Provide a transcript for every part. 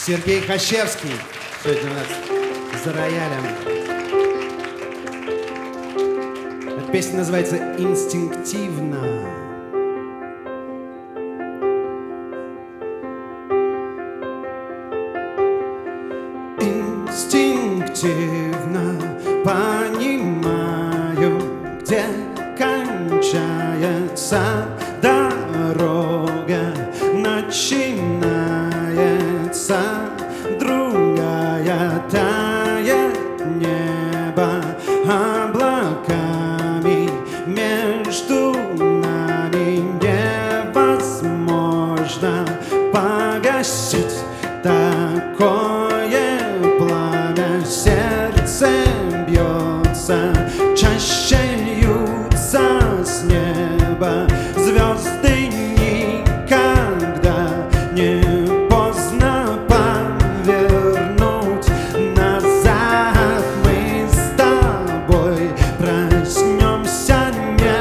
Сергей Хащевский сегодня у нас за роялем. Эта песня называется «Инстинктивно». Инстинктивно понимаю, где кончается дорога, начинается другая, тает небо облаками, между нами невозможно погасить такое пламя. Сердце бьется, чаще льются с неба звезды. Никогда не поздно повернуть назад. Мы с тобой проснемся не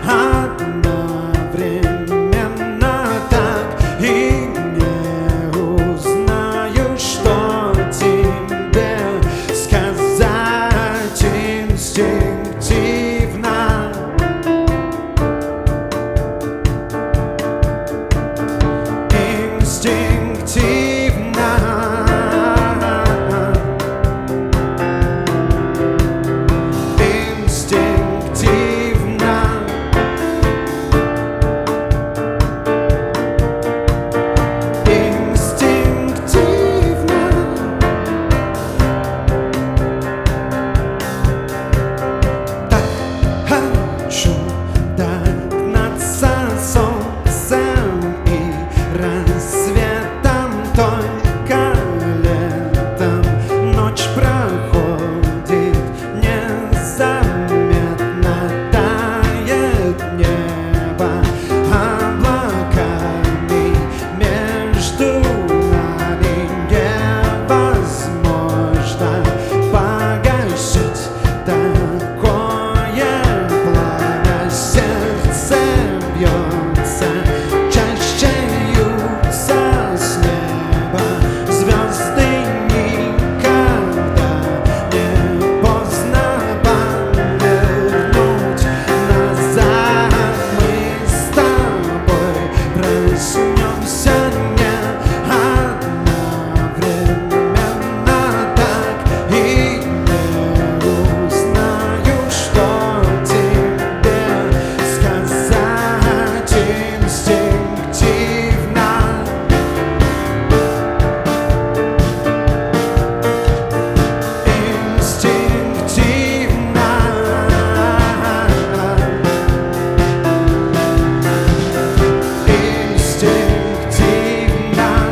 одновременно так, и не узнаю, что тебе сказать. Инстинктивно, инстинктивно, инстинктивно, инстинктивно. Так хочу догнаться солнцем и рассветом, только летом ночь проходит незаметно, тает небо облаками, между нами невозможно погасить такое пламя. Сердце бьется, чаще льются с неба звезды. Никогда не поздно повернуть назад. Мы с тобой проснемся не одновременно так, и не узнаю, что тебе сказать. Инстинктивно, инстинктивно, инстинктивно,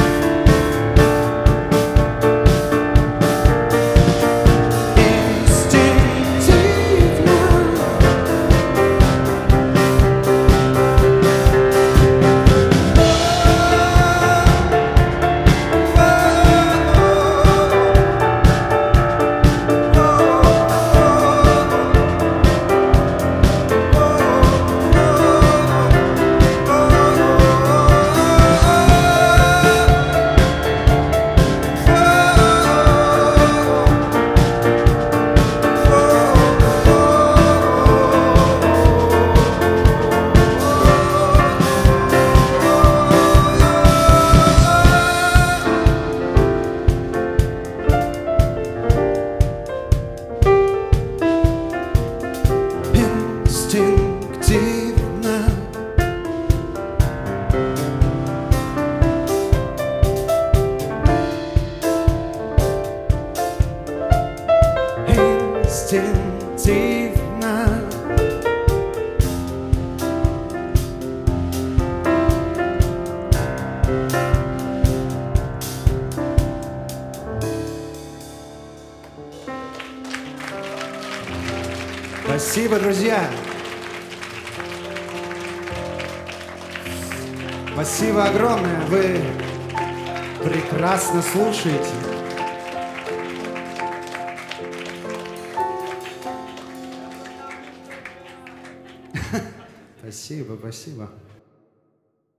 инстинктивно, инстинктивно. Спасибо, друзья. Спасибо огромное. Вы прекрасно слушаете. Спасибо, спасибо.